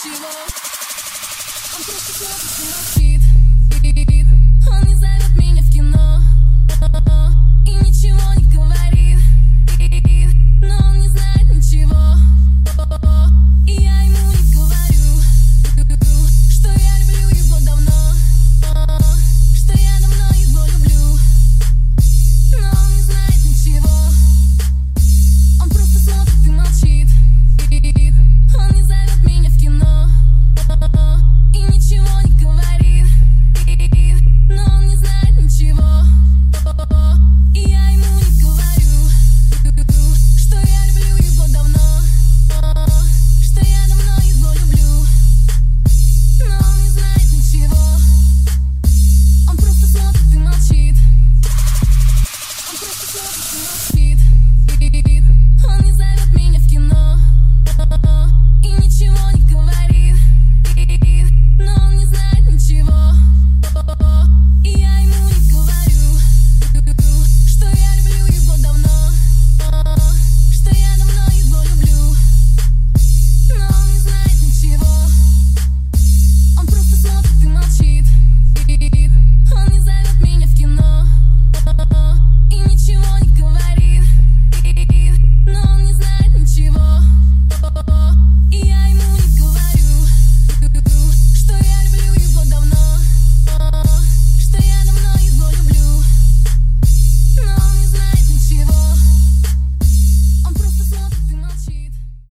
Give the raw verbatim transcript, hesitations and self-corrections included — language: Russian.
ничего. Он просто смотрит и молчит. Он не зовет меня в кино и ничего не говорит, но он